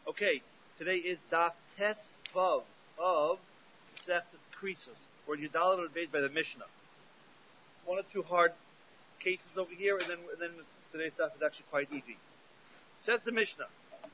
Okay, today is Daf Tes Vav of Seftas Krisos, or Yudalad Beis by the Mishnah. One or two hard cases over here, and then today's Daf is actually quite easy. Says the Mishnah,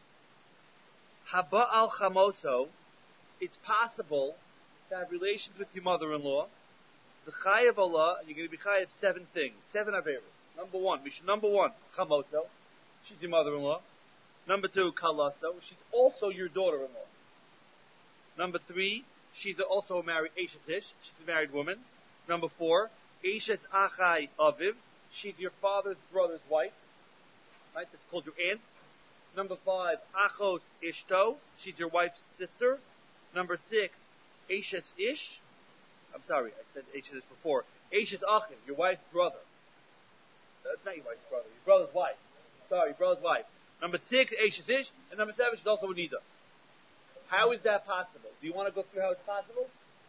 Haba al Chamoso, it's possible to have relations with your mother-in-law. The Chayav Allah, and you're going to be Chayav 7 things, 7 Averas. Number one, Chamoso, she's your mother-in-law. Number 2, Kalaso, she's also your daughter-in-law. Number 3, she's also a married Eshes Ish, she's a married woman. Number 4, Eshes Achai Aviv, she's your father's brother's wife. Right, that's called your aunt. Number 5, Achos Ishto, she's your wife's sister. Number 6, Eshes Ish. I'm sorry, I said Eshes Ish before. Eshes Achim, your wife's brother. That's not your wife's brother, your brother's wife. Sorry, brother's wife. Number 6, Eshes Ish, and number 7, she's also a Nida. How is that possible? Do you want to go through how it's possible?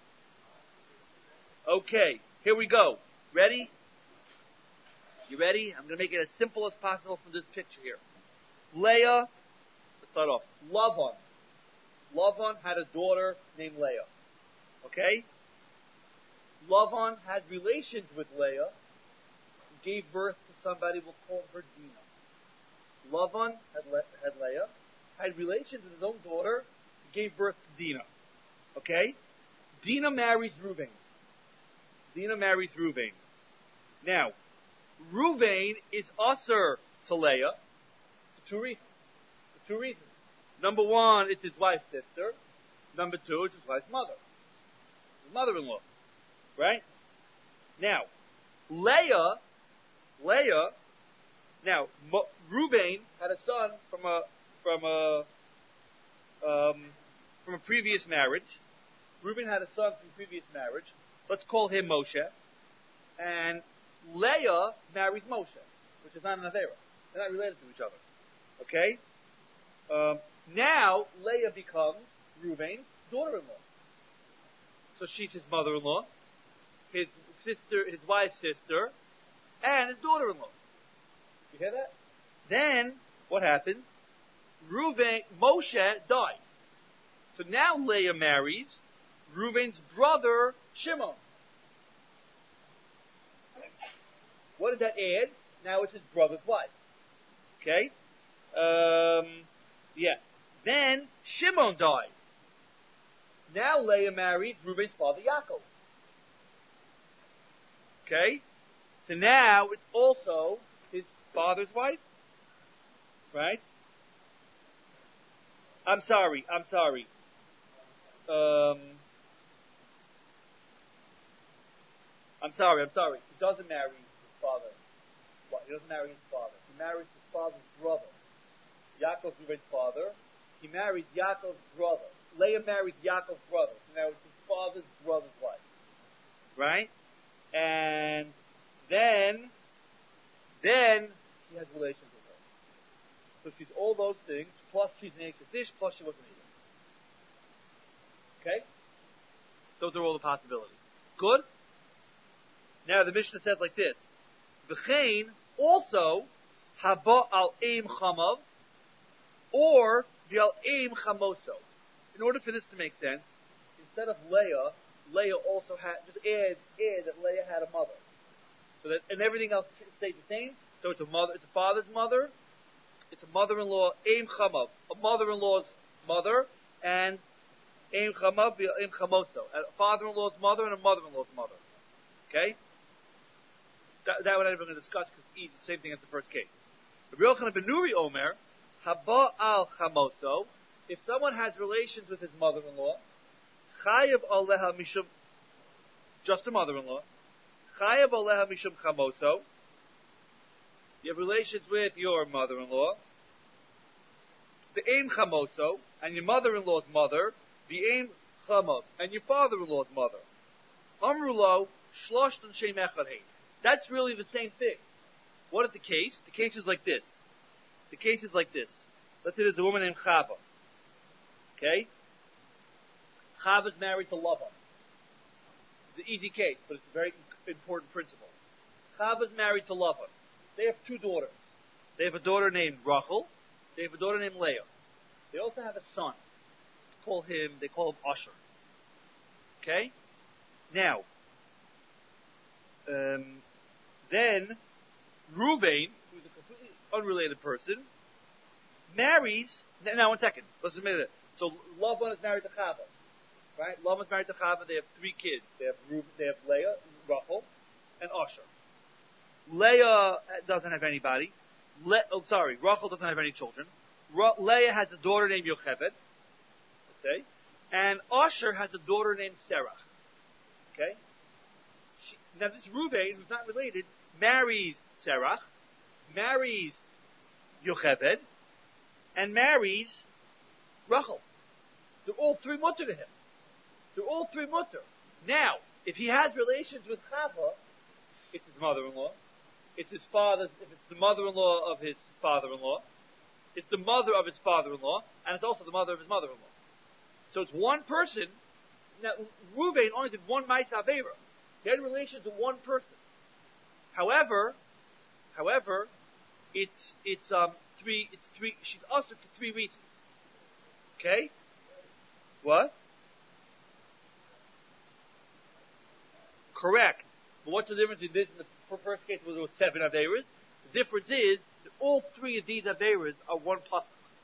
Okay, here we go. Ready? You ready? I'm going to make it as simple as possible from this picture here. Leah, let's start off. Lavan had a daughter named Leah. Okay? Lavan had relations with Leah, gave birth to somebody, we'll call her Dinah. Lavan had Leah, had relations with his own daughter, gave birth to Dinah. Okay? Dinah marries Reuven. Now, Reuven is usher to Leah for two reasons. Number 1, it's his wife's sister. Number 2, it's his wife's mother. His mother-in-law. Right? Now, Leah, now, Reuven had a son from a previous marriage. Let's call him Moshe. And Leah marries Moshe, which is not an Avera. They're not related to each other. Okay? Now, Leah becomes Reuven's daughter-in-law. So she's his mother-in-law, his wife's sister, and his daughter-in-law. You hear that? Then, what happened? Moshe died. So now Leah marries Reuven's brother, Shimon. What did that add? Now it's his brother's wife. Okay? Yeah. Then Shimon died. Now Leah married Reuven's father, Yaakov. Okay? So now it's also his father's wife. Right? I'm sorry. He doesn't marry his father. He doesn't marry his father. He marries his father's brother. Yaakov's Reuven's father. He marries Yaakov's brother. Leah marries Yaakov's brother. So now it's his father's brother's wife. Right? And then he has relations with her. So she's all those things, plus she's an Eshes Ish, plus she wasn't either. Okay? Those are all the possibilities. Good? Now the Mishnah says like this. V'chein, also, haba al eim chamav, or v'al eim chamoso. In order for this to make sense, instead of Leah also had, just add that Leah had a mother. So that, and everything else stayed the same. So it's a father's mother, it's a mother-in-law, eim chamav, a mother-in-law's mother, and eim chamav, eim chamoso, a father-in-law's mother and a mother-in-law's mother. Okay? That we're not even going to discuss because it's easy, same thing as the first case. Rabbi Yochanan ben Nuri Omer, haba al chamoso, if someone has relations with his mother-in-law, chayav aleha mishum, just a mother-in-law, chayav aleha mishum chamoso, you have relations with your mother-in-law, the aim chamoso, and your mother-in-law's mother, the aim chamav, and your father-in-law's mother. Amrulo, shloshton shem echad hein. That's really the same thing. What is the case? The case is like this. Let's say there's a woman named Chava. Okay? Chava's married to Lavan. It's an easy case, but it's a very important principle. Chava's married to Lavan. They have 2 daughters. They have a daughter named Rachel. They have a daughter named Leah. They also have a son. They call him Asher. Okay? Now, then Ruvain, who's a completely unrelated person, marries. Now, 1 second. Let's admit it. So Lavan is married to Chava, right? Lavan is married to Chava. They have 3 kids. They have Leah, Rachel, and Asher. Leah doesn't have anybody. Rachel doesn't have any children. Leah has a daughter named Yocheved. Let's say, and Asher has a daughter named Serach. Okay. Now this Reuven, who's not related, marries Serach, marries Yocheved, and marries Rachel. They're all 3 mutter to him. They're all 3 mutter. Now, if he has relations with Chava, it's his mother-in-law. It's his father's. If it's the mother-in-law of his father-in-law, it's the mother of his father-in-law, and it's also the mother of his mother-in-law. So it's one person. Now, Reuven only did one Ma'aseh Aveira. He had relations to one person. However, it's three. She's also for 3 reasons. Okay, what? Correct. But what's the difference in this and the first case where there was 7 Aveiras? The difference is that all 3 of these Aveiras are one pasuk.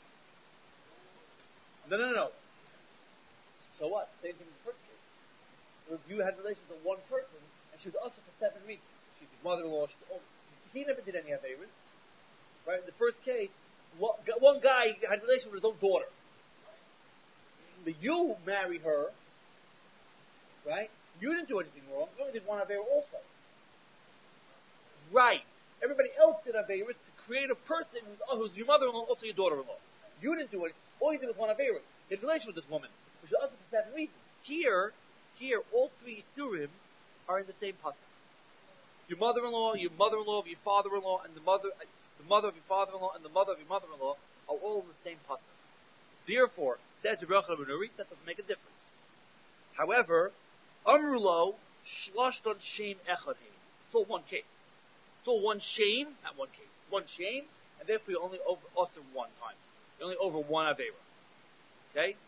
No. So what? Same thing in the first case. If you had relations with one person, and she was also for 7 reasons. She's his mother-in-law. He never did any Aveiras. Right? In the first case, one guy had relations with his own daughter. But you marry her, right? You didn't do anything wrong. You only did one Aveira also. Right. Everybody else did Aveiras to create a person who's your mother-in-law, also your daughter-in-law. You didn't do it. All you did was one Aveira. You had a relation with this woman, which is also for 7 reasons. Here, all 3 Isurim are in the same pasuk. Your mother-in-law of your father-in-law, and the mother of your father-in-law, and the mother of your mother-in-law are all in the same pasuk. Therefore, says Rabbi Yochanan ben Nuri, that doesn't make a difference. However, Amrulo Shlashton Shem Echad. It's all one case. It's all one shame, not one case. One shame, and therefore you only over us in one time. You only over one Aveira. Okay?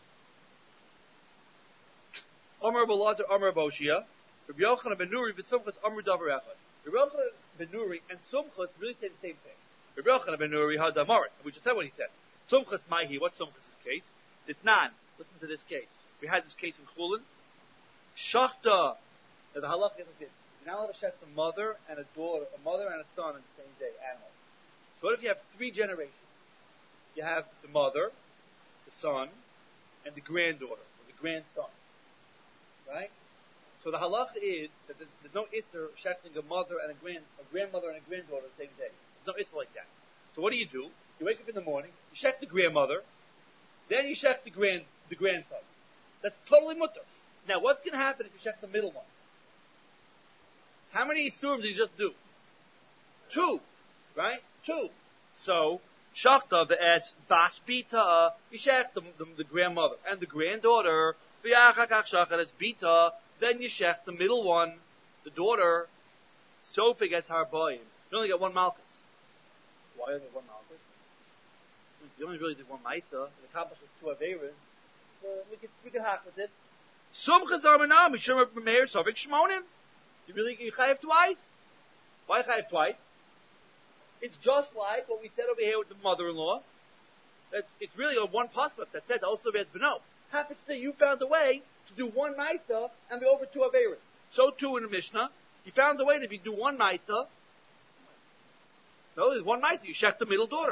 Amar Balazar, Amar Boshia, Rabbi Yochanan ben Nuri, V'Sumchas Amar Davar Echad. Rabbi Yochanan ben Nuri and Sumchas really say the same thing. Rabbi Yochanan ben Nuri had Damarit. We just said what he said. Sumchas Maihi. What's Sumchas' case? It's Nan. Listen to this case. We had this case in Chulin. Shachta. The halakha is like this. You're not allowed to shecht a mother and a daughter, a mother and a son on the same day, animals. So what if you have 3 generations? You have the mother, the son, and the granddaughter, or the grandson. Right? So the halacha is that there's no iter shechting a mother and a grandmother and a granddaughter the same day. There's no iter like that. So what do? You wake up in the morning, you shecht the grandmother, then you shecht the grandson. That's totally mutter. Now, what's going to happen if you check the middle one? How many Isurim did you just do? 2. Right? 2. So, Shachta v'es Bash Bita, you check the grandmother and the granddaughter, v'yachakach Shachar es Bita, then you check the middle one, the daughter, Sophie gets Harboim. You only get 1 Malchus. Why only 1 Malchus? You only really did 1 Maisa, and accomplished with 2 Aveiras, so we can hack with it. Some chazar menam, Mishum Meir Sovik Shmonim. You chayev twice? Why chayev twice? It's just like what we said over here with the mother-in-law. That it's really a 1 pasuk that says also as beno. Happens that you found a way to do 1 ma'isa and be over 2 aveiros. So too in the Mishnah, you found a way to do 1 ma'isa. No, there's 1 ma'isa. You shech the middle daughter.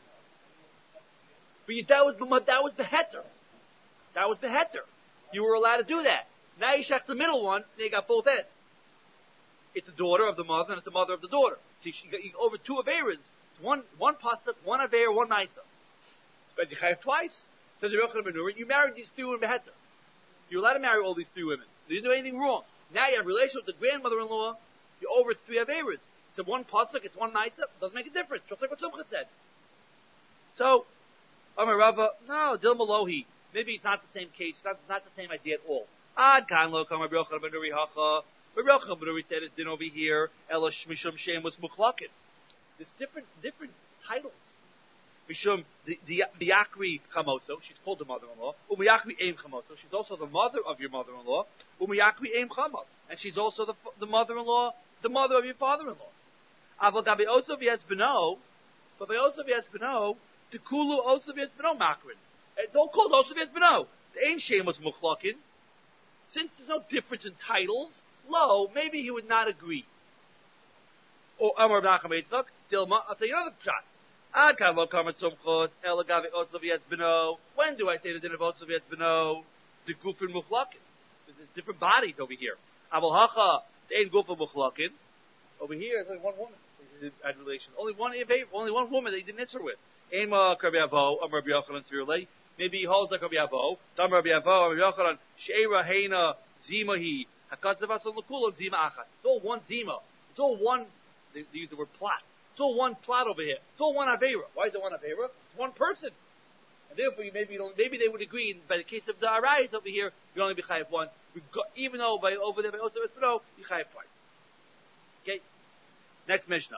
But that was the heter. That was the heter. You were allowed to do that. Now you shech the middle one, and you got both ends. It's the daughter of the mother, and it's the mother of the daughter. So you got over 2 aveiras. It's one pasuk, 1 aveir, 1 ma'isa. But you chayav twice. Says the Yochanan ben Nuri, you married these 3 women beheter. You're allowed to marry all these 3 women. You didn't do anything wrong. Now you have a relationship with the grandmother-in-law. You're over 3 aveiras. It's 1 pasuk, it's 1 ma'isa. Doesn't make a difference. Just like what Sumcha said. So, Amar Rava, no, Dil Malohi. Maybe it's not the same case. It's not the same idea at all. Ad kan lo kam Rabbi Yochanan ben Nuri hacha. Rabbi Yochanan ben Nuri said it didn't over here. Ela shmishum shem was muchlakin. There's different titles. Mishum Miyakri Chamoso, she's called the mother-in-law. Umiyakri Eim Chamoso, she's also the mother of your mother-in-law. Umiyakri Eim Chamav, and she's also the mother-in-law, the mother of your father-in-law. Aval Gabi Osav Yes Beno, but by Osav Yes Beno, the Kulu Osav Yes Beno Makrin. It's all called Osav Yes Beno. The Ein Shem was Muchlakin. Since there's no difference in titles, maybe he would not agree. Or Amar B'Nacham Eitzvak, Dilma, I'll tell you another shot. Ad Kad Lo Kamer Tzomchot, El Gavi Osav Yes Beno. When do I say the din of Osav Yes Beno? The Gufin Muchlakin. There's different bodies over here. Aval Hacha, the Ein Gufin Muchlakin. Over here, it's only one woman. Had relation. Only one woman that he didn't answer with. Ema Karbi Avo, Amar Rabbi Yochanan Tzvirulei. Maybe he holds like Rabbi Avo. Dam Rabbi Avo, Rabbi Yochanan, Sheira Heina Zimahi, Hakatzavas on Lakula Zima Achat. It's all one Zima. It's all one. They use the word plot. It's all one plot over here. It's all one Aveira. Why is it one Aveira? It's one person. And therefore, maybe they would agree. By the case of the Arayis over here, you only be chayav one. Even though over there by Osav Espino, you chayav twice. Okay. Next Mishnah.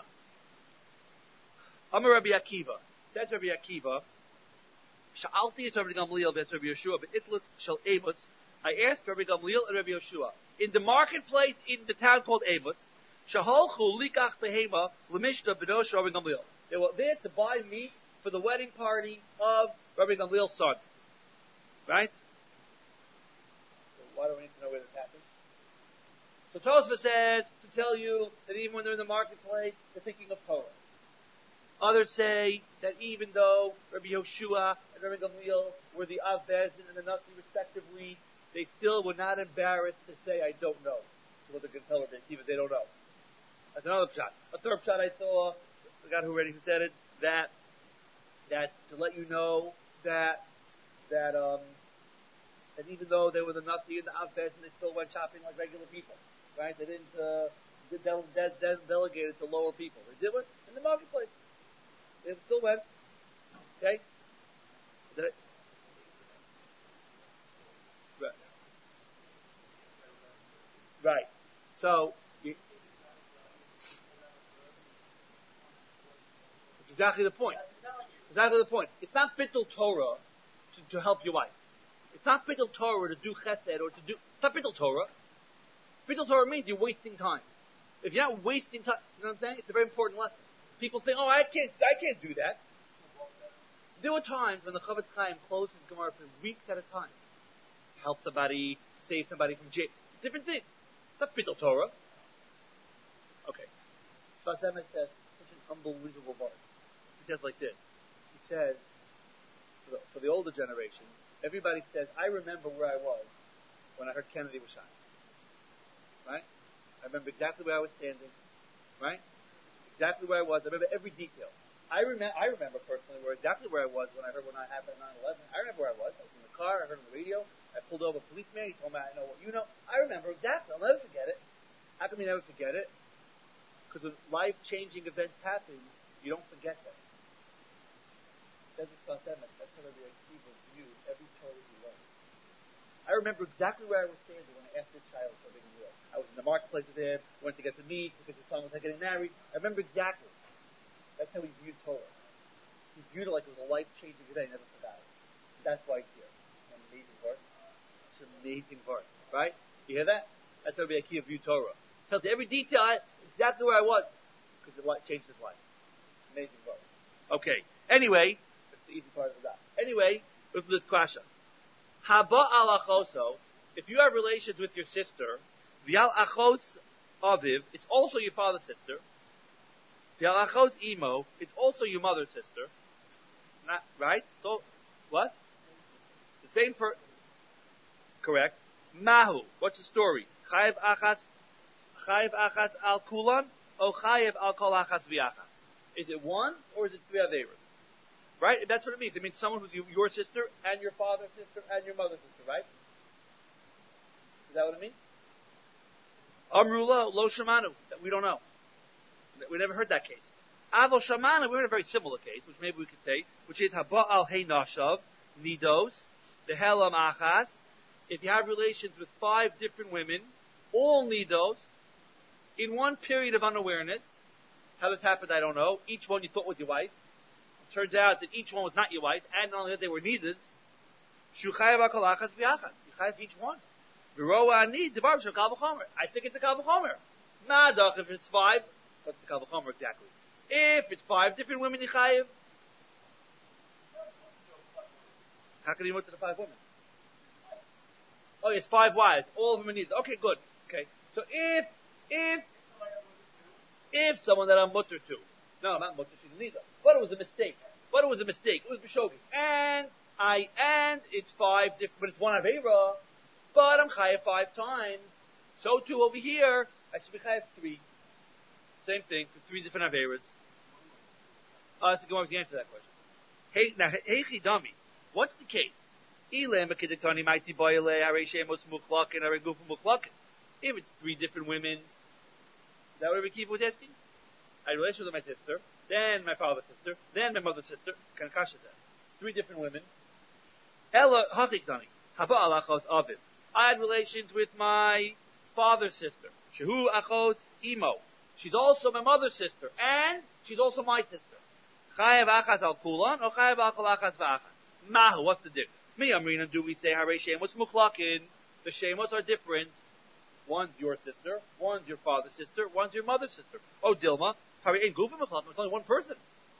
Amar Rabbi Akiva. Says Rabbi Akiva. Sha'alti es Rabbi Gamliel v'es Rabbi Yeshua be'itlas shel Amos. I asked Rabbi Gamliel and Rabbi Yeshua in the marketplace in the town called Amos. Shahalchu likach behema l'mishta b'nosh Rabbi Gamliel. They were there to buy meat for the wedding party of Rabbi Gamliel's son. Right? So why do we need to know where this happens? So Tosfos says to tell you that even when they're in the marketplace, they're thinking of Torah. Others say that even though Rabbi Yoshua and Rabbi Gamliel were the Av Bezdin and the Nasi respectively, they still were not embarrassed to say, I don't know. So what they're going to tell her, even if they don't know. That's another shot. A third shot I saw, the guy who said it, that to let you know that even though they were the Nasi and the Av Bezdin, they still went shopping like regular people. Right? They didn't delegate it to lower people. They did it in the marketplace. They still went. Okay? Right. So, it's exactly the point. Exactly the point. It's not bittul Torah to help your wife. It's not bittul Torah to do chesed or to do. It's not bittul Torah. Bittul Torah means you're wasting time. If you're not wasting time, you know what I'm saying? It's a very important lesson. People think, I can't do that. There were times when the Chavetz Chaim closed his Gemara for weeks at a time. Help somebody, save somebody from jail. Different thing. It's not Bittul Torah. Okay. Sfas Emes says such an unbelievable verse. He says like this. He says, for the older generation, everybody says, I remember where I was when I heard Kennedy was shot. Right? I remember exactly where I was standing. Right? Exactly where I was. I remember every detail. I remember personally exactly where I was when I heard what happened on 9/11. I remember where I was. I was in the car. I heard on the radio. I pulled over a policeman. He told me, I know what you know. I remember exactly. I'll never forget it. How come you never forget it? Because when life-changing events happen, you don't forget them. That's how Rabbi Akiva viewed every Torah he learned. I remember exactly where I was standing when I asked this child for a big meal. I was in the marketplace with him, went to get the meat because his son was getting married. I remember exactly. That's how he viewed Torah. He viewed it like it was a life-changing event. He never forgot it. That's why it's here. An amazing verse. It's an amazing verse. Right? You hear that? That's how Rabbi Akiva viewed Torah. Tells you every detail, exactly where I was, because it changed his life. Amazing verse. Okay. Anyway, that's the easy part of that. Anyway, look at this question. Haba al achoso, if you have relations with your sister, V'al achos aviv, it's also your father's sister. V'al achos imo, it's also your mother's sister. Not right? So what? The same correct. Mahu, what's the story? Chayev achas al kulan, or chayev al kol achas v'achas? Is it one or is it three averos? Right? That's what it means. It means someone who's your sister and your father's sister and your mother's sister, right? Is that what it means? Amrula lo shamanu. We don't know. We never heard that case. Avo shamanu. We heard a very similar case, which maybe we could say, which is haba al hey nashav nidos dehelam achas. If you have relations with 5 different women, all nidos, in one period of unawareness, how this happened, I don't know. Each one you thought was your wife. turns out that each one was not your wife, and not only that they were neither, Shuchayav akalachas v'yachas. You chayav each one. V'roa ani devar shel kal v'chomer. I think it's a kal v'chomer. Madach if it's 5, what's the kal v'chomer exactly? If it's 5 different women, you chayav. How can you move to the 5 women? Oh, it's 5 wives. All of them are neither. Okay, good. Okay. So if someone that I'm mutter to, no, I'm not mutter, she's neither. But it was a mistake. It was B'shogeg. And it's 5 different, but it's one Aveira, but I'm chayav 5 times. So too over here, I should be chayav 3. Same thing, for 3 different Aveiras. That's a good one to answer that question. Hey chidami, what's the case? If it's 3 different women, is that what Rabbi Kiva was asking? I had a relationship with my sister, then my father's sister, then my mother's sister. Can kasha that? It's 3 different women. Ella hachikdani haba alachos aviv. I had relations with my father's sister. Shehu achos imo. She's also my mother's sister, and she's also my sister. Chayav achas al kulan or chayav al kol achas v'achas. Mahu, what's the difference? Me amrina, do we say harei shemos muchlakin? The shemos are different. One's your sister, one's your father's sister, one's your mother's sister. Oh, Dilma, harei ain't gufa muchlakin. It's only one person.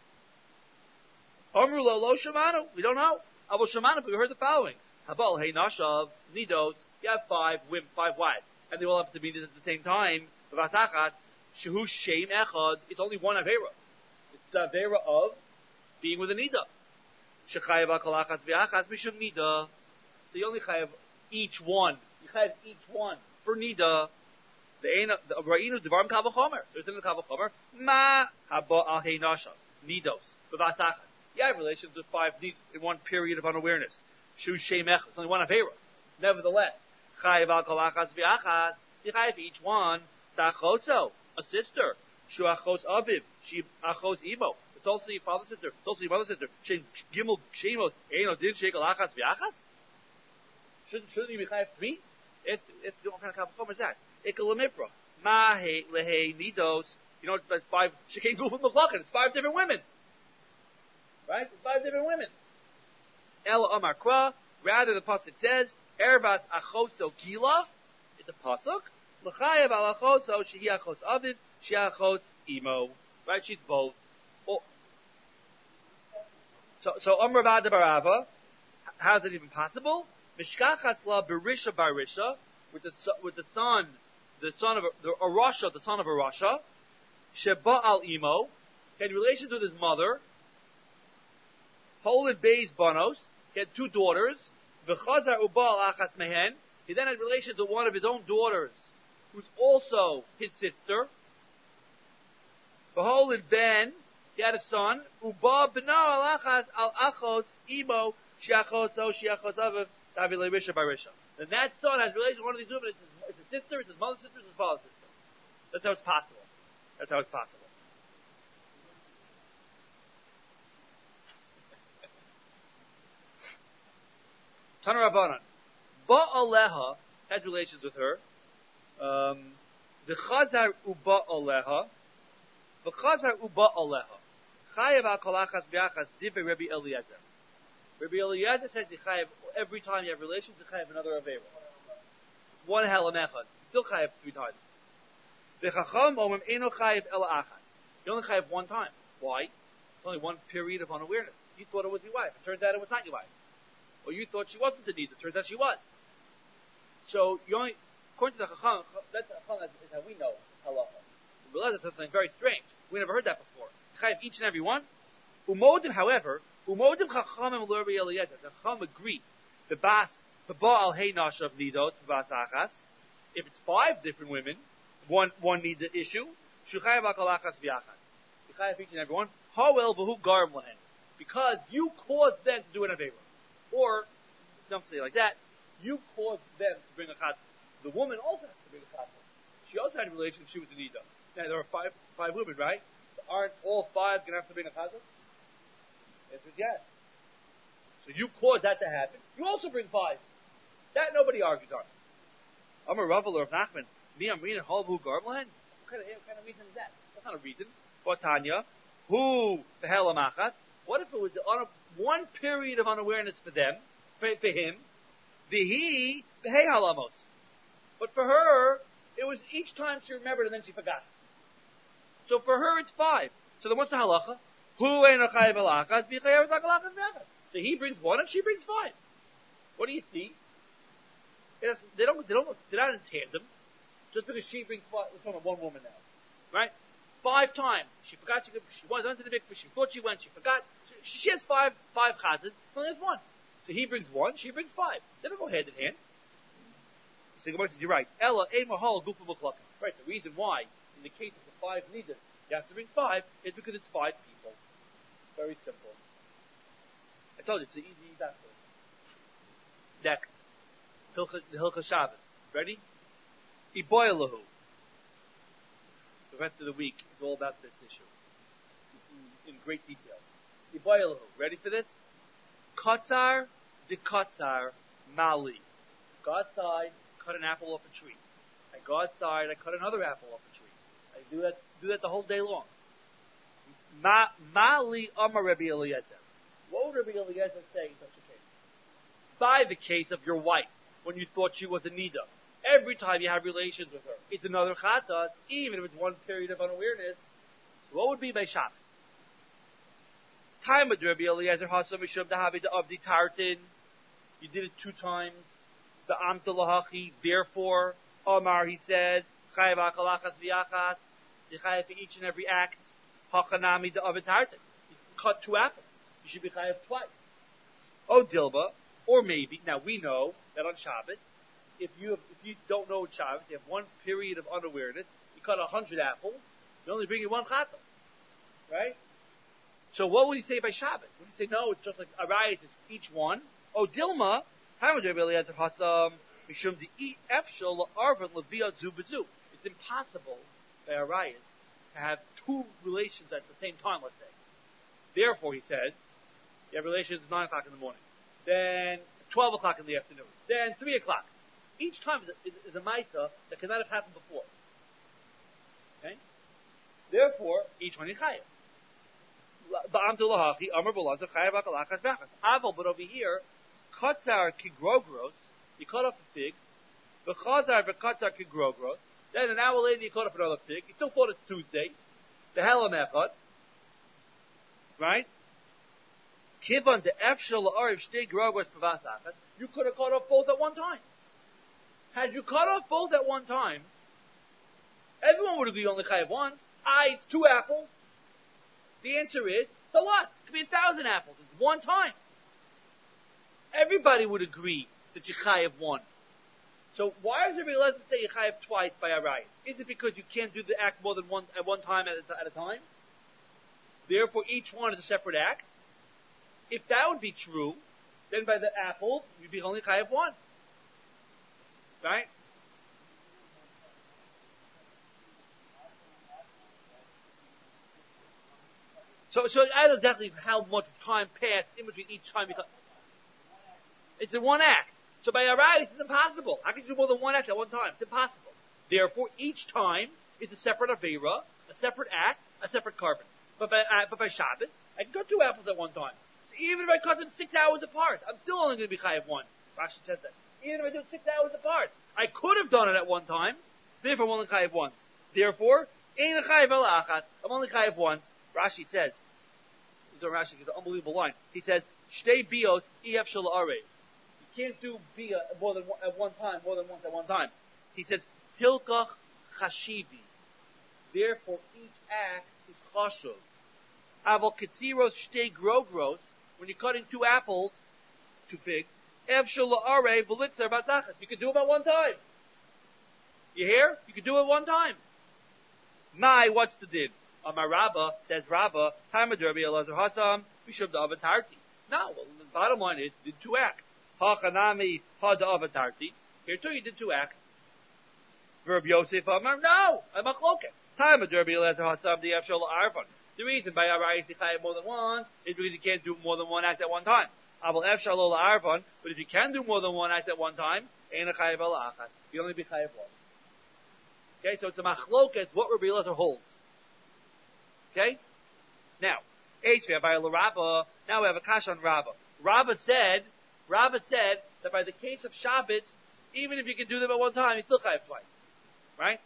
Amru lo shamanu. We don't know. Avo shamanu, but we heard the following. Habal hey nashav nidos. You have 5 women, 5 wives, and they all have to be at the same time. V'vasachas shehu shem echad. It's only one avera. It's the avera of being with a nida. Shechayev akalachas v'achas mishum nida. So you only chayev each one. You chayev each one for nida. The ra'inu devarim kal v'chomer. There's in the kal v'chomer. Ma haba al hey nashav nidos v'vasachas. You have relations with 5 nidas in one period of unawareness. Shehu shem echad. It's only one avera. Nevertheless, chayev akalachas v'achas. You chayev each one. Sachoso, a sister. Shu achos aviv. She achos imo. It's also your father's sister. It's also your mother's sister. Gimel shemos. Eino din shekel achas v'achas. Shouldn't you be chayav 3? It's what kind of kavachom is that? Ikalamipra. Ma he lehe nidos. You know, it's 5. She can't go from the flock. It's 5 different women. Right? It's 5 different women. Ela amar kra. Rather, the pasuk says ervas achoso kila. It's a pasuk. L'chayev al achoso shehi achos aviv. She achos imo. Right? She's both. So Amr Vada Barava, how is it even possible? Mishkachas la Berisha Barisha, with the son of Arasha, the son of Arasha, Sheba al Imo, had relations with his mother, Holid Beis Banos, he had 2 daughters, V'chazar Uba al Achas Mehen, he then had relations with one of his own daughters, who's also his sister, V'holid Ben, he had a son, Uba b'no al achos imo shiachos aviv davile risha barisha. And that son has relations with one of these women. It's his sister, it's his mother's sister, it's his father's sister. That's how it's possible. Tana Rabbanan. Ba'aleha had relations with her. The chazar uba aleha. The chazar uba aleha. Chayev al kolachas v'achas divrei Rabbi Eliezer. Rabbi Eliezer says you chayev every time you have relations. You chayev another avera. One helam echad. Still chayev 3 times. V'chacham omim eno chayev ela achas. You only chayev 1 time. Why? It's only 1 period of unawareness. You thought it was your wife. It turns out it was not your wife. Or you thought she wasn't the need. It turns out she was. So you only, according to the chacham, that's how we know halacha. We realize that's something very strange. We never heard that before. Chayev each and every one. Umodim, however, chachamim l'Rabbi Eliezer. The chacham agree. The ba'al hey nashav nidot b'bas achas. If it's 5 different women, one needs an issue. Shuchayev akalachas v'achas. You chayev each and every one. Ha'el v'hu garm lahen. Because you caused them to do an avera. Or, don't say it like that, you caused them to bring a chatz. The woman also has to bring a chatz. She also had a relationship, she was a nida. Now, there are five women, right? Aren't all 5 going to have to bring a chatz? The answer is yes. So you caused that to happen. You also bring 5. That nobody argues on. I'm a Rav of Nachman. Me, I'm reading Halvu Garblan. What kind of reason is that? That's not a reason. Or Tanya, who the hell amachat? What if it was one period of unawareness for them, for him, vihi behei halamos. But for her, it was each time she remembered and then she forgot. So for her, it's 5. So then what's the halacha? So he brings 1 and she brings 5. What do you see? They're not in tandem. Just because she brings 5, we're talking about one woman now. Right? 5 times. She forgot she went to the mikveh, she thought she went, she forgot. She has 5 chazans, only has 1. So he brings 1, she brings 5. They don't go hand in hand. So the Gemara says, you're right. Ella, ein mahal, gufa b'klaka. Right, the reason why, in the case of the 5 nidas, you have to bring 5, is because it's 5 people. Very simple. I told you, it's an easy example. Next. The Hilchah Shabbos. Ready? Iboyalahu. The rest of the week is all about this issue. In great detail. Iboyalahu. Ready for this? Katzar de katzar mali. Go outside, cut an apple off a tree. I go outside, I cut another apple off a tree. I do that the whole day long. Mali Amar Rabbi Eliezer. What would Rabbi Eliezer say in such a case? By the case of your wife, when you thought she was a nida. Every time you have relations with her, it's another chata, even if it's one period of unawareness. So what would be by Shabbos? Time of Rabbi Eliezer Hasam Mishum Dahavi of the Tartin. You did it 2 times. The Amta Lahachi. Therefore, Omar, he says, Chayav Akalachas V'Yachas. You chayav for each and every act. Hachanami the of Tartin. You cut 2 apples. You should be chayav twice. Oh, Dilba. Or maybe, now we know that on Shabbos, if you don't know Shabbos, you have one period of unawareness, you cut 100 apples, you only bring in 1 chata. Right? So what would he say by Shabbos? Would he say, no, it's just like Arayat is each one? Oh, Dilma, it's impossible by Arayat to have 2 relations at the same time, let's say. Therefore, he says, you have relations at 9 o'clock in the morning. Then 12 o'clock in the afternoon. Then 3 o'clock. Each time is a maisa that cannot have happened before. Okay? Therefore, each one is chayav. But over here, katzar kigrogros, you cut off a fig. V'chazar v'katzar kigrogros. Then an hour later you cut off another fig. You still thought it's Tuesday. The helam echad. Right? Kivan de efshel la'ariv shtei grogros pavasachat. You could have cut off both at one time. Had you cut off both at one time, everyone would agree only chayav once. It's 2 apples. The answer is, so what? It could be 1,000 apples. It's one time. Everybody would agree that you chayav 1. So why is everybody allowed to say you chayav twice by a right? Is it because you can't do the act more than one at one time at a time? Therefore, each one is a separate act. If that would be true, then by the apples, you'd be only chayav 1. Right? So I don't know exactly how much time passed in between each time you cut. It's in one act. So by Arayis, it's impossible. How can you do more than one act at one time? It's impossible. Therefore, each time is a separate Aveira, a separate act, a separate carbon. But by Shabbos, I can cut 2 apples at one time. So even if I cut them 6 hours apart, I'm still only going to be chayav 1. Rashi says that. Even if I do it 6 hours apart, I could have done it at one time. Therefore, I'm only chayav once. Therefore, ein chayav ela achat. I'm only chayav once. Rashi says, this is Rashi gives an unbelievable line. He says, Shtei bios ef shel arei. You can't do bia more than one, at one time, more than once at one time. He says, Hilkach chashivi. Therefore, each act is chashuv. Aval ketziros shtei grogros. When you're cutting 2 apples, 2 figs, ef shel arei v'litzer batzachat. You can do it at one time. You hear? You can do it one time. What's the din? My Rabbah, says Rabbah, Tamad Rabbi Elazar Hasam, Bishop the Avatarti. No, well, the bottom line is, you did 2 acts. Hachanami, ha the Avatarti. Here too, you did 2 acts. Rabbi Yosef Amar, no, I'm a chloket. Tamad Rabbi Elazar Hasam, the Efshel Arvan. The reason by Arayis you chayav more than once is because you can't do more than 1 act at one time. Abel Efshel Arvan, but if you can do more than 1 act at one time, ain't a chayav ela achat. You only be chayav 1. Okay, so it's a machloket, what Rabbi Elazar holds. Okay? Now, Now we have a kash on Rabbah. Rabbah said that by the case of Shabbos, even if you can do them at one time, you still chayav twice. Right?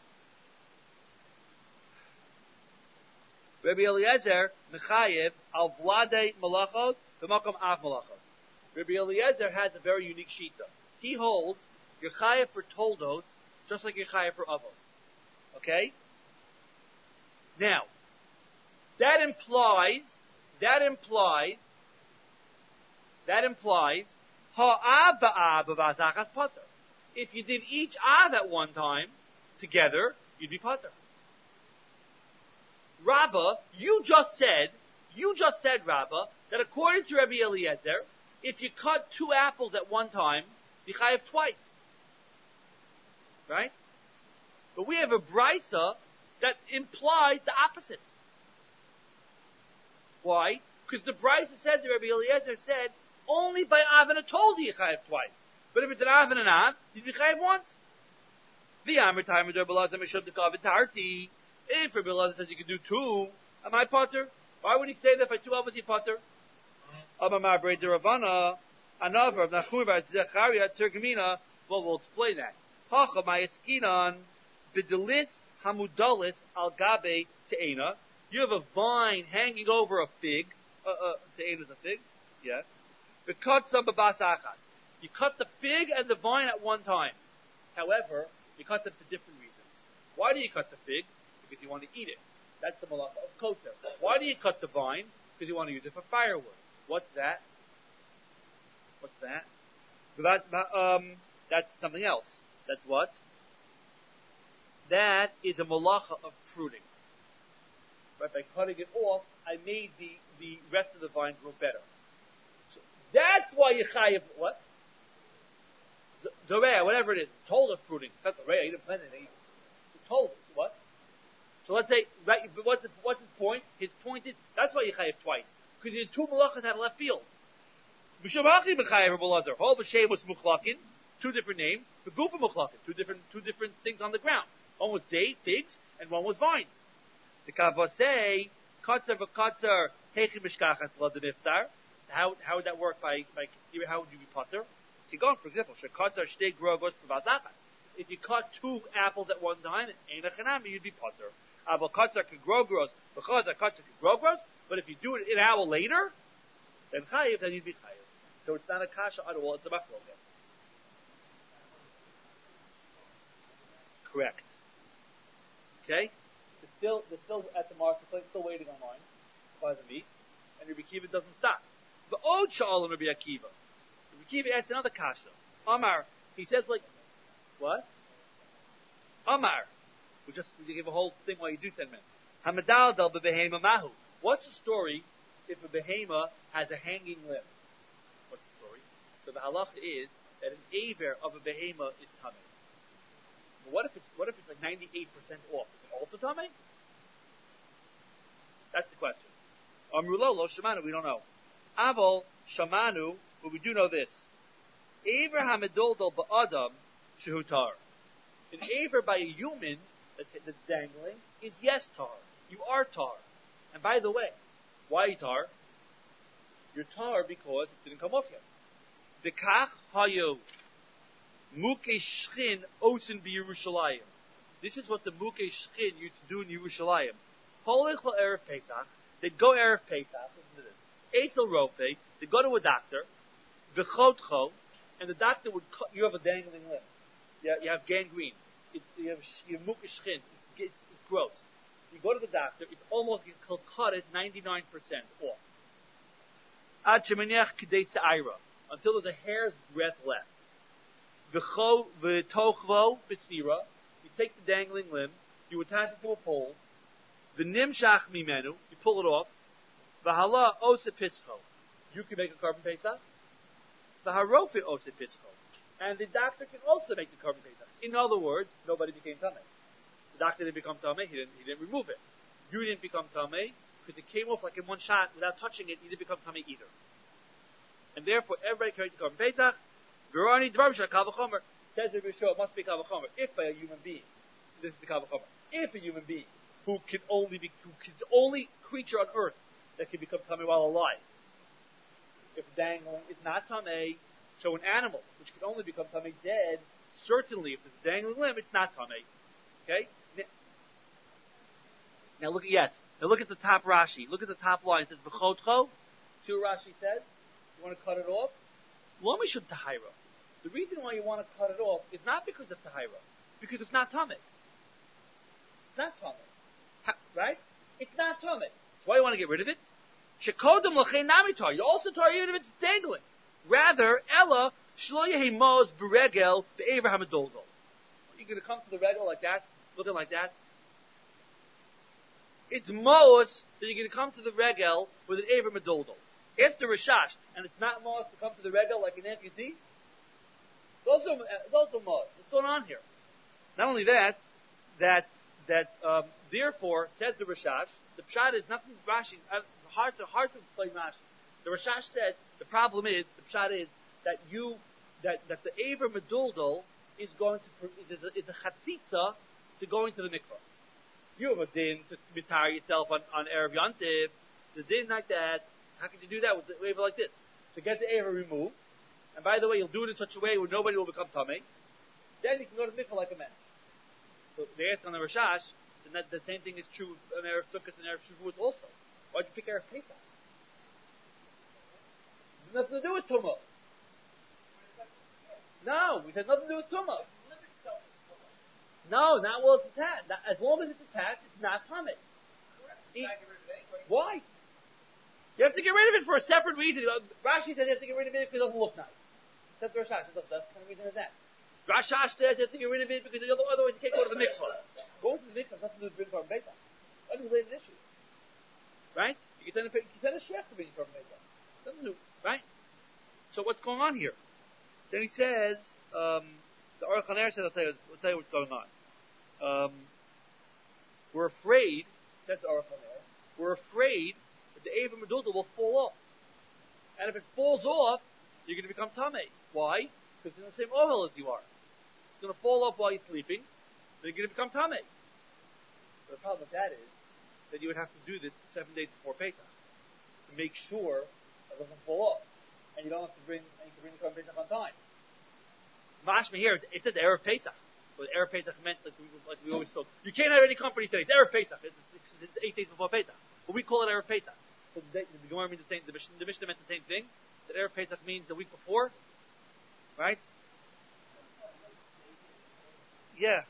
Rabbi Eliezer, Mechayev, al vladei malachos, b'makom av malachos. Rabbi Eliezer has a very unique shita. He holds you're chayav for toldos, just like you're chayav for avos. Okay? Now, that implies, ha'av ba'av b'vazachas potter. If you did each av at one time, together, you'd be potter. Rabbah, you just said, Rabbah, that according to Rabbi Eliezer, if you cut 2 apples at one time, you chayav twice. Right? But we have a brisa that implies the opposite. Why? Because the brisa said that Rabbi Eliezer said, only by av and a toldi you chayav twice. But if it's an av and an av, you'd be chayav once. The Amr time of Rabbi Eliezer Mishum Dekav Tarti. If Rabbi Eliezer says you can do 2, am I potter? Why would he say that by 2 avos he potter? Amar Brei Deravana, Anavar of Nachum Bar Zechariah Tergamina. Well, we'll explain that. Hacha Mayaskinan B'delis Hamudalis Al Gabe Te'ena. You have a vine hanging over a fig. Te'ena is a fig. Yeah. V'katsa B'bas Achas. You cut the fig and the vine at one time. However, you cut them for different reasons. Why do you cut the fig? Because you want to eat it. That's the malacha of kosher. Why do you cut the vine? Because you want to use it for firewood. What's that? That's something else. That's what? That is a malacha of pruning. Right? By cutting it off, I made the rest of the vine grow better. So that's why you chayiv, what? Zoreah, whatever it is, told of pruning. That's Zoreah, you didn't plant anything. Told us, what? So let's say, right, what's his point? His point is, that's why you chayiv twice. Because you had 2 malachas out of left field. B'shamachim b'chayiv b'lazar. Hol b'shem was muchlakin, 2 different names. B'gufa muchlakin, 2 different things on the ground. One was figs, and one was vines. The kavasei, katzar v'katzar, heichim mishkachas l'daniftar. How would that work how would you be potter? Kigon, for example, shekatzar shtei grogos b'vazachas. If you cut 2 apples at one time, you'd be potter. But if you do it an hour later, then chayiv, then you'd be chayiv. So it's not a kasha at all, it's a machlokas. Correct. Okay? They're still at the marketplace, still waiting online to buy the meat, and Rabbi Akiva doesn't stop. The Od Sha'alim Rabbi Akiva. Rabbi Akiva asks another kasha. Amar, he says like, what? Amar. We give a whole thing while you do 10 minutes. Hamadal del bebehema mahu. What's the story if a behema has a hanging limb? What's the story? So the halacha is that an aver of a behema is tamei. But what if it's like 98% off? Is it also tamei? That's the question. Amrulo lo shamanu, we don't know. Aval shamanu, but we do know this. Aver hamedol del ba'adam shehutar. An aver by a human that's dangling is yes tar. You are tar. And by the way, why tar? You're tar because it didn't come off yet. V'kach hayu mukei shchin osin b'Yerushalayim. This is what the mukei shchin used to do in Yerushalayim. Holich l'erev Pesach. They'd go erev Pesach. Listen to this. Eitel rofe. They'd go to a doctor. V'chotcho. And the doctor would cut. You have a dangling limb. You have gangrene. You have mukei shchin. It's gross. You go to the doctor, it's almost, he'll cut it 99% off. Ad shemaniach k'dei tza'ira. Until there's a hair's breadth left. V'tochvo b'tzira. You take the dangling limb, you attach it to a pole. V'nimshach mimenu. You pull it off. V'hala ose pischo. You can make a carbon pesach. V'harofe ose pischo. And the doctor can also make the carbon pesach. In other words, nobody became tamei. The doctor didn't become tamei, he didn't remove it. You didn't become tamei, because it came off like in one shot, without touching it, you didn't become tamei either. And therefore, everybody carried the carbon pesach. Verani dvarmisha kavachomer. Says the Rishon, it must be kavachomer. If by a human being, this is the kavachomer. If a human being, who is the only creature on earth that can become tummy while alive. If dangling is not tummy, so an animal which can only become tummy dead, certainly if it's a dangling limb, it's not tummy. Okay? Now look at the top Rashi. Look at the top line. It says B'chotcho. See what Rashi says? You want to cut it off? Lo mishum tahira. The reason why you want to cut it off is not because of tahira, because it's not tummy. It's not tummy. Right? It's not tummy. That's why you want to get rid of it. Shekodem l'chein namitar. You also tar even if it's dangling. Rather, Ella shlo yehi moz b'regel be'ever hamedoldol. You're going to come to the regel like that, looking like that. It's moz that you're going to come to the regel with an aver medoldol. It's the Rishash, and it's not moz to come to the regel like an amputee. Those are moz. What's going on here? Not only that, therefore, says the Rishash, the pshat is nothing Rashi, hard to explain Rashi. The Rishash says, the problem is, the pshat is, that the aver medoldol is a chatzitza to going to the mikvah. You have a din to retire yourself on Erev Yontiv. The din like that, how can you do that with the aver like this? To get the aver removed, and by the way, you'll do it in such a way where nobody will become tamei. Then you can go to the mikvah like a man. So they ask on the Rashash, and that the same thing is true on Erev Sukkot and Erev Shavuot also. Why'd you pick Erev Pesach? It has nothing to do with Tumah. No, we said nothing to do with Tumah. No, not while it's attached. As long as it's attached, it's not tummy. Why? You have to get rid of it for a separate reason. Rashi says you have to get rid of it because it doesn't look nice. That's the Rashash. That's the kind of reason is that. Rashash says you have to get rid of it because otherwise you can't go to the mikvah. Going to the mikvah has nothing to do with bringing carbon beta. That's a related issue. Right? You can send a shech to bring carbon beta. Doesn't do, right? So what's going on here? Then he says, the Aruch HaNer says, I'll tell you what's going on. We're afraid, that's Aruch HaNer, we're afraid that the Aver Medulla will fall off. And if it falls off, you're going to become Tameh. Why? Because it's in the same ohel as you are. It's going to fall off while you're sleeping, then you're going to become Tameh. But the problem with that is that you would have to do this 7 days before Pesach to make sure it doesn't fall off. And you don't have to bring the Korban Pesach on time. Mashma here, it says Erev Pesach. But Erev Pesach meant, like we always told, you can't have any company today. It's Erev Pesach. It's 8 days before Pesach. But we call it Erev Pesach. So the Gemara means the same, the Mishnah meant the same thing. That Erev Pesach means the week before. Right? Yeah.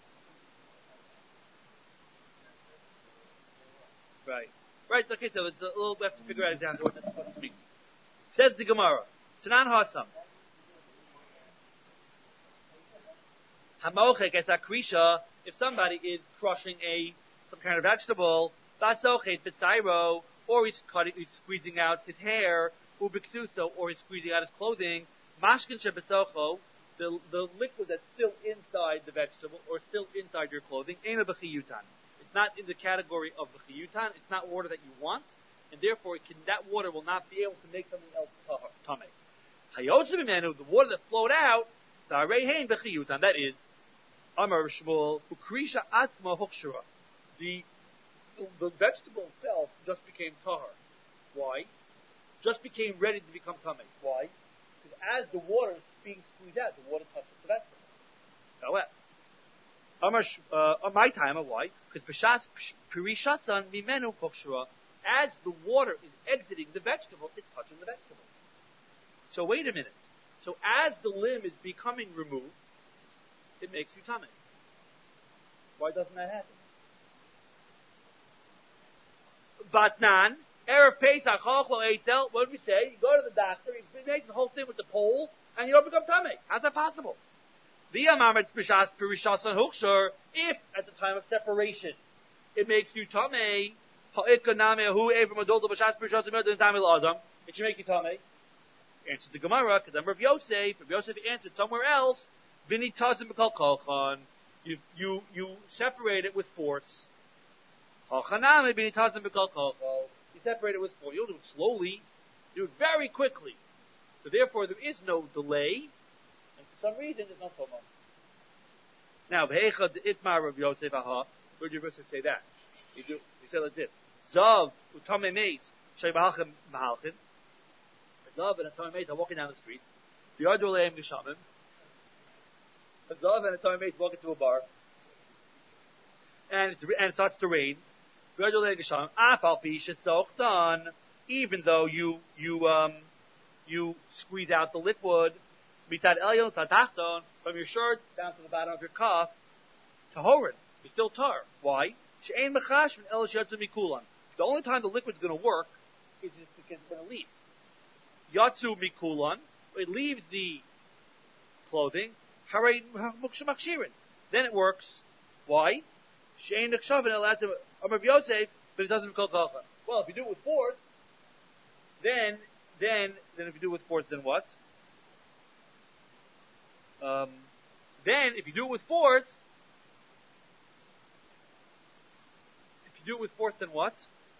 Right. Right, okay, so it's a little, we have to figure out exactly what this means. Says the Gemara, Tanan Hasam. Hamochek es akrisha, if somebody is crushing some kind of vegetable, vasochet b'tzayro, or he's squeezing out his hair, ubiksuso, or he's squeezing out his clothing, mashkin shebesocho, the liquid that's still inside the vegetable, or still inside your clothing, ena b'chiyutan. It's not in the category of b'chiyutan, it's not water that you want, and therefore that water will not be able to make something else tameh. Hayoshe b'menu, the water that flowed out, da'arei b'chiyutan, that is, Amar Shmuel, Ukrisha Atzma Hukshura. The vegetable itself just became tahar. Why? Just became ready to become tamei. Why? Because as the water is being squeezed out, the water touches the vegetable. However, my time, why? Because Pirishatsan Mimenu Hukshura. As the water is exiting the vegetable, it's touching the vegetable. So wait a minute. So as the limb is becoming removed, it makes you tamei. Why doesn't that happen? Batnan, Erev Pesach, Chachol Eitel, what did we say? You go to the doctor, he makes the whole thing with the pole, and you don't become tamei. How's that possible? If at the time of separation, it makes you tamei, it should make you tamei. Answers the Gemara, because I'm Rav Yosef answered somewhere else, Vini Tazim B'Kol Kolchan. You separate it with force. Hachanami Vini Tazim B'Kol Kolchan. You separate it with force. You don't do it slowly. You do it very quickly. So therefore, there is no delay, and for some reason, there's no toma. Now, V'Eicha Itmar Rav Yosef Aha. Where did Rav Yosef say that? He said like this: Zav Utame Meis Shay Mahalchim Mahalchin. Zav and a Torah are walking down the street. The Yard Oleim Geshamim. A Zav and a Torah walking to a bar. And it starts to rain. The Yard Oleim Geshamim. Afal Pi Shesochtan. Even though you squeeze out the liquid, Mitzad Elyon Tatachton, from your shirt down to the bottom of your cuff, Tahorin, you're still tar. Why? She'ein Mechashvin El Shetzu Mikulan. The only time the liquid's going to work is just because it's going to leave. Yatsu Mikulan, it leaves the clothing, Haray Mukshamakshirin. Then it works. Why? She'ein Mechashavin El Atzim Amar Yosef, but it doesn't become Kalcha. Well, if you do it with force, then if you do it with force, then what? Then if you do it with force, then what?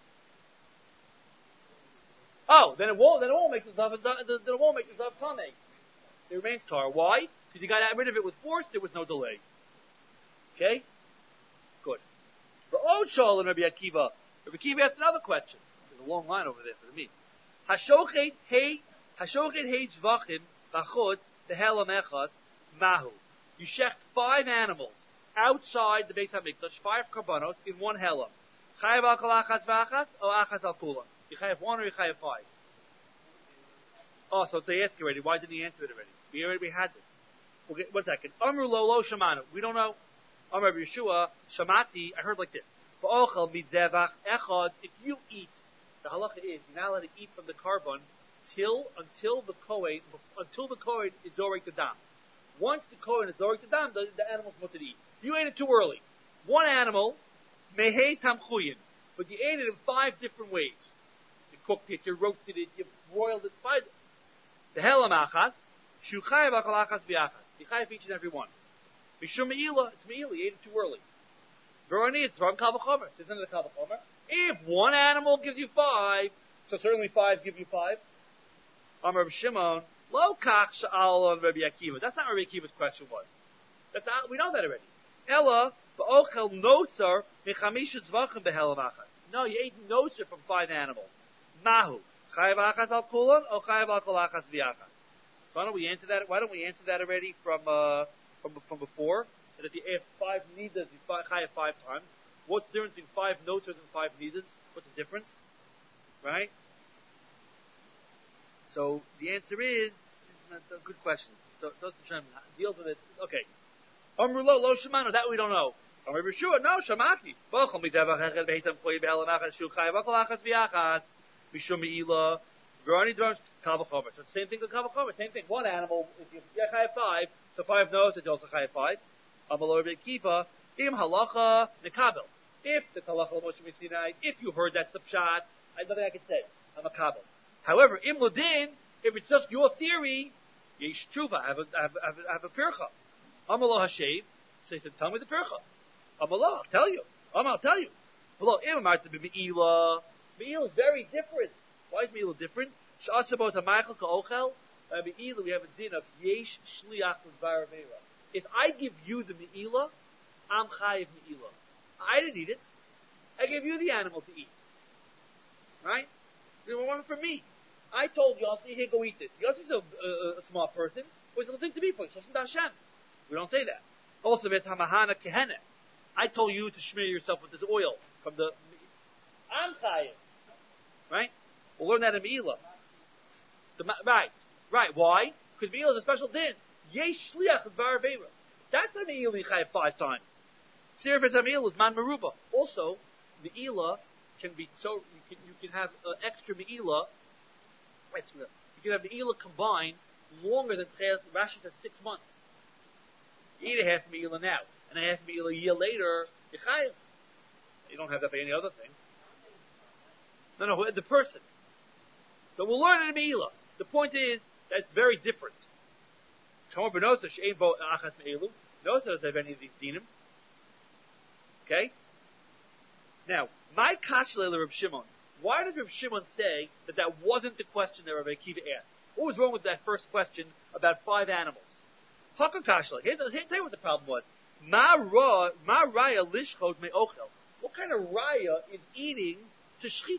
Oh, then it won't make the zav tamei. It remains tar. Why? Because you got rid of it with force. There was no delay. Okay, good. For Od Shol and Rabbi Akiva asked another question. There's a long line over there for the meat. Hashochet hei zvachim bachutz behelam echas mahu. You shecht 5 animals outside the Beit HaMikdash, 5 karbanos in one helam. Chayav al kol achas v'achas or achas al kulam? You chayav 1 or you chayav 5? Oh, so they asked you already. Why didn't he answer it already? We had this. Okay, 1 second. Amru lo shamanu. We don't know. Amr Yeshua shamati. I heard like this. V'ochel mitzevach echad. If you eat, the halacha is you're not allowed to eat from the carbon until the kohen is zorik the dam. Once the kohen is zorik the dam, the animal's mutter to eat. You ate it too early. One animal, mehei tamchuyin, but you ate it in 5 different ways. You cooked it, you roasted it, you broiled it. The helam achas, shuchayev akal achas v'achas. You chayev each and every one. Mishum me'ila, it's me'ila, you ate it too early. Veroni is from kal v'chomer. It's in the kal v'chomer. If one animal gives you 5, so certainly 5 give you 5. Amar Rabbi Shimon, lo kach sha'al on Rabbi Akiva. That's not what Rabbi Akiva's question was. We know that already. Ella, ba'ochel nosar mechamisha zvachim behelam achas. No, you ate nosar from 5 animals. Mahu. Chayav achas al kulan, or chayav al kol achas v'achas. Why don't we answer that already from before? That if you add 5 nidas, you chayav 5 times. What's the difference between 5 nosars and 5 nidas? What's the difference? Right? So the answer is a good question. So deals with it. Okay. Amrulo lo shamano. That we don't know. Amr Yeshua no shamati. V'chol mizevach echad beitam koyi behelam achas shu chayav akol achas v'achas mishum me'ila v'rani drums kal v'chomer. So same thing with kal v'chomer. Same thing. One animal. If you chayav 5, so 5 nosars you also chayav 5. Amalor bekifa im halacha nekabel. If the halacha Moshe Sinai, if you heard that's the pshat, I nothing I can say. I'm a kabel. However, im ladin, if it's just your theory, yesh tshuva. I have a pircha. Amalo hashav. So he said, tell me the pircha. Amalo, I'll tell you. I'll tell you. Hello, im amarta b'me'ila. Me'ila is very different. Why is me'ila different? Sh'asabot ha'maichel ka'ochel. Me'ila, we have a din of yesh shliach l'dvar meira. If I give you the me'ila, I'm chayiv me'ila. I didn't eat it. I gave you the animal to eat. Right? It was for me. I told Yossi, here, go eat this. Yossi's a smart person. Was listening to me for Hashem. We don't say that. Also, it's Hamahana Kehene. I told you to smear yourself with this oil from the... I'm chayiv. Right? We'll learn that in Me'ila. Right. Why? Because Me'ila is a special din. Yesh shliach bar veira. That's a Me'ila you chayiv 5 times. Sirifas Me'ila is man meruba. Also, Me'ila can be so you can have extra Me'ila. You can have Me'ila combined longer than Rashi says 6 months. You eat a half Me'ila now, and a half Me'ila a year later, you chayiv. You don't have that by any other thing. No, the person. So we'll learn it in Me'ila. The point is that it's very different. Nosa doesn't have any of these dinim. Okay? Now, my kashle Reb Shimon. Why did Reb Shimon say that wasn't the question that Rabbi Akiva asked? What was wrong with that first question about 5 animals? Hakon kashle. Here's tell you what the problem was. Ma raya lishchot me'ochel. What kind of raya is eating to shchita?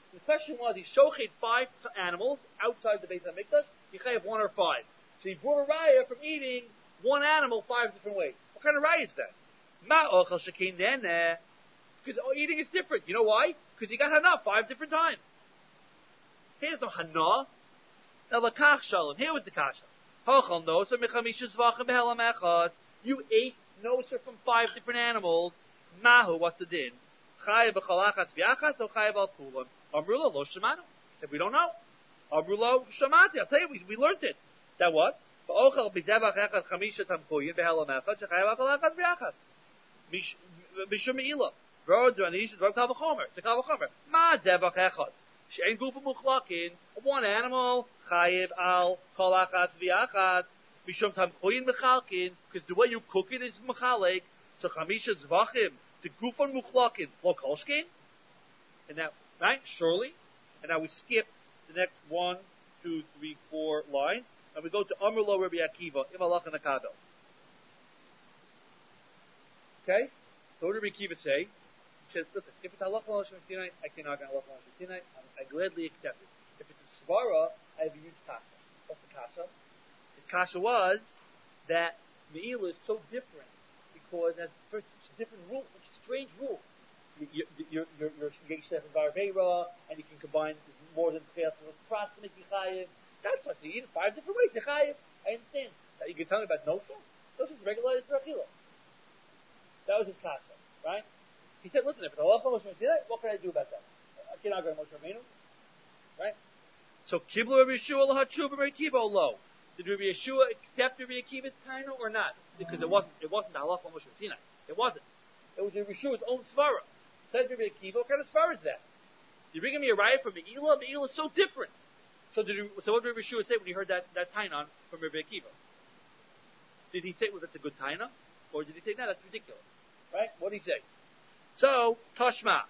The question was, he shoched 5 animals outside the Beit HaMikdash, he chayav 1 or 5. So he brought a raya from eating one animal 5 different ways. What kind of raya is that? Ma'ochel shekin neneh. Because eating is different. You know why? Because he got hana 5 different times. Here's no hana. Elakach shalom. Here was the kasha. Hachal noser mechamisha zvachim behelam echad. You ate noser from 5 different animals. Mahu, what's the din? Chayav b'chalachas v'yachas or chayav al kulam? Amrula lo shemanu. Said we don't know. Amrula shamati. I'll tell you, we learned it. That what? V'ochel b'zevach echad chamisha tamkuyin behelam echad shechayav b'chalachas v'yachas. Mishum me'ilah. V'od d'anish d'rog kal v'chomer. It's a kal v'chomer. Ma zevach echad. She'en gufa muchlakin. One animal chayav al chalachas v'yachas. Mishum tamkuyin mechalkin. Because the way you cook it is mechalek. So chamisha zvachim. The gufan muchlakin. Lo kolshkin. And now, right? Surely. And now we skip the next 1, 2, 3, 4 lines. And we go to Amr Lo Rabbi Akiva, Imalach and Akado. Okay? So what did Rabbi Akiva say? He says, listen, if it's halach l'Hashem Sinai, I cannot get halach l'Hashem Sinai. I gladly accept it. If it's a svara, I have a huge kasha. What's the kasha? His kasha was that Me'ilah is so different because it has such a different rule, such a strange rule. You're engaged in Barveira, and you can combine more than three of pras to make Yechayev. That's why you eat it 5 different ways. Yechayev. I understand. Now you can tell me about Nosha? Nosha is regulated for Achila. That was his kasha, right? He said, listen, if it's halach Moshe Sinai, what can I do about that? I cannot go to Moshe Rabbeinu, right? So Kiblu Rabbi Yeshua lahatshuv Rabbi Akiva lo. Did Rabbi Yeshua accept Rabbi Akiva's taina or not? Because it wasn't the halach Moshe Sinai. It wasn't. It was Rabbi Yeshua's own svara. Says Rabbi Akiva, what kind of svara is that? You're bringing me a riot from Me'ilah? Me'ilah is so different. So what did Rabbi Yeshua say when he heard that tainan from Rabbi Akiva? Did he say, well, that's a good taina? Or did he say, no, that's ridiculous? Right? What did he say? So, Tashma.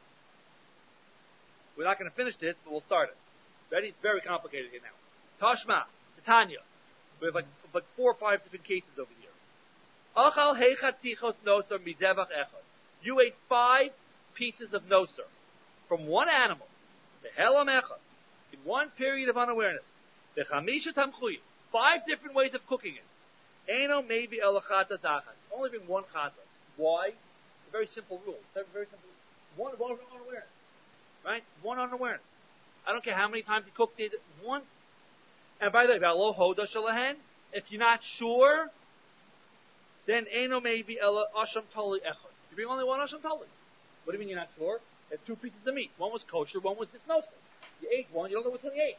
We're not going to finish this, but we'll start it. Ready? It's very complicated here now. Tashma. Tanya. We have like 4 or 5 different cases over here. Achal heichatichos nosar mizevach echad. You ate 5 pieces of nosar from one animal. Behelam echad. In one period of unawareness. Bechamisha tamchuy. 5 different ways of cooking it. Eno maybe elachatas achas. Only bring 1 chatas. Why? A very simple rule. Very simple. One unawareness. Right? 1 unawareness. I don't care how many times you cooked it. 1. And by the way, v'alo hoda shalahen. If you're not sure, then eno maybe ela asham tali echad. You bring only 1 asham tali. What do you mean you're not sure? You had 2 pieces of meat. One was kosher, one was disnosa. You ate one, you don't know which one you ate.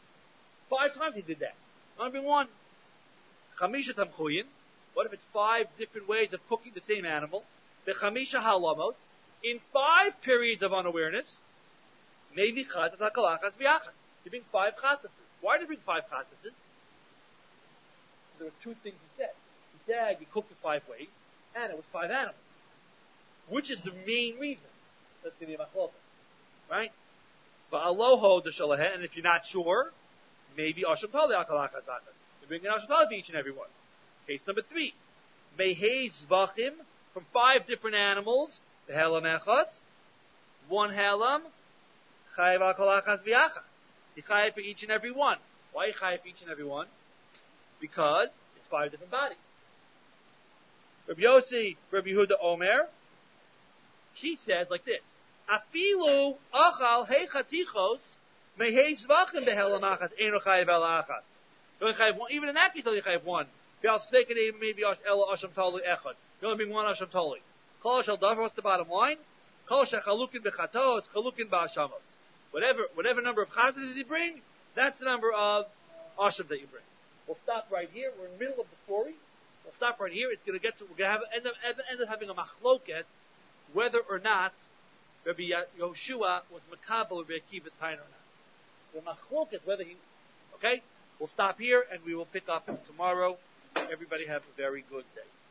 5 times he did that. Only bring 1. Chamisha tamchuyin. What if it's 5 different ways of cooking the same animal? The chamisha halamos. In 5 periods of unawareness, maybe chatat hakalachas v'yachas. You bring 5 chatases. Why did you bring 5 chatases? There were 2 things he said. He said you cooked it 5 ways, and it was 5 animals. Which is the main reason? That's going to be machlokas. Right? Va'aloho d'shalahen, and if you're not sure, maybe asham tali hakalachas v'yachas. You bring an asham tali for each and every one. Case number 3. Mehei zvachim, from 5 different animals, the helam echad, 1 helam, chayav hakalachas v'yachas. You chayav for each and every one. Why you chayav for each and every one? Because it's 5 different bodies. Rabbi Yossi, Rabbi Yehuda Omer, he says like this: Afilu achal heichatichos mehei zvachim behelam achas eno chayav el achas. You only chayav 1. Even in that case, you chayav 1. V'al steikadei maybe ela asham tali echad. You only bring 1 asham tali. Kol shel davar. What's the bottom line? Kol shechalukin bechatos, chalukin ba'ashamos. Whatever number of chatas you bring, that's the number of asham that you bring. We'll stop right here. We're in the middle of the story. We'll stop right here. It's going to get to. We're going to end up having a machlokes whether or not Rabbi Yoshua was makabel Rabbi Akiva's taina or not. The machlokes whether he. Okay. We'll stop here and we will pick up tomorrow. Everybody have a very good day.